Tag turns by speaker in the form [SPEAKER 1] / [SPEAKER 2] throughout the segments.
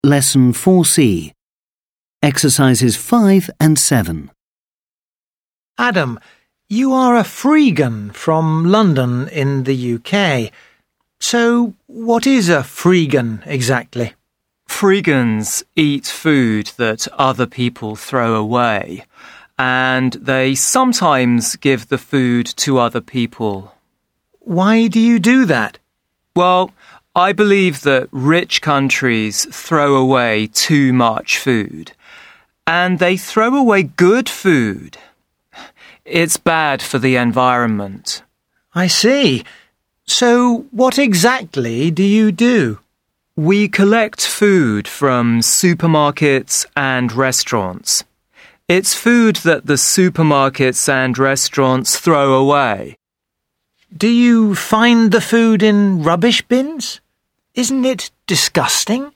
[SPEAKER 1] Lesson 4C. Exercises 5 and 7.
[SPEAKER 2] Adam, you are a freegan from London in the UK. So, what is a freegan exactly?
[SPEAKER 3] Freegans eat food that other people throw away, and they sometimes give the food to other people.
[SPEAKER 2] Why do you do that?
[SPEAKER 3] Well, I believe that rich countries throw away too much food, and they throw away good food. It's bad for the environment.
[SPEAKER 2] I see. So, what exactly do you do?
[SPEAKER 3] We collect food from supermarkets and restaurants. It's food that the supermarkets and restaurants throw away.
[SPEAKER 2] Do you find the food in rubbish bins? Isn't it disgusting?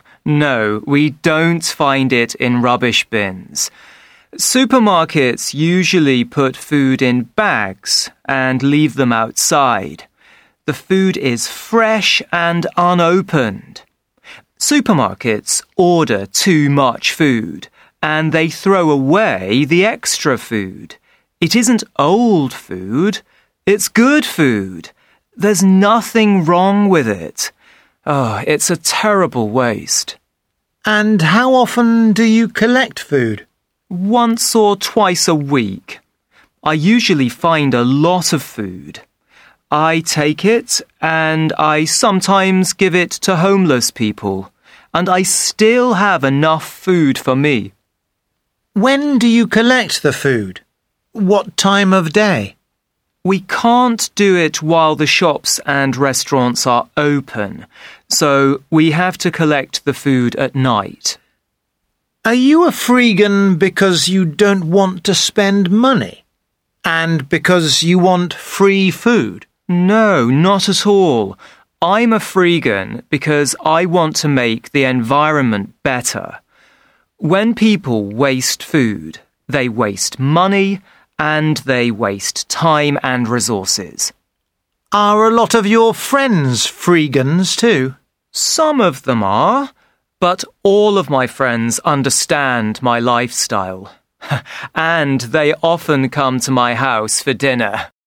[SPEAKER 3] No, we don't find it in rubbish bins. Supermarkets usually put food in bags and leave them outside. The food is fresh and unopened. Supermarkets order too much food and they throw away the extra food. It isn't old food, it's good food. There's nothing wrong with it. Oh, it's a terrible waste.
[SPEAKER 2] And how often do you collect food?
[SPEAKER 3] Once or twice a week. I usually find a lot of food. I take it and I sometimes give it to homeless people, and I still have enough food for me.
[SPEAKER 2] When do you collect the food? What time of day?
[SPEAKER 3] We can't do it while the shops and restaurants are open, so we have to collect the food at night.
[SPEAKER 2] Are you a freegan because you don't want to spend money? And because you want free food?
[SPEAKER 3] No, not at all. I'm a freegan because I want to make the environment better. When people waste food, they waste money and they waste time and resources.
[SPEAKER 2] Are a lot of your friends freegans too?
[SPEAKER 3] Some of them are, but all of my friends understand my lifestyle. And they often come to my house for dinner.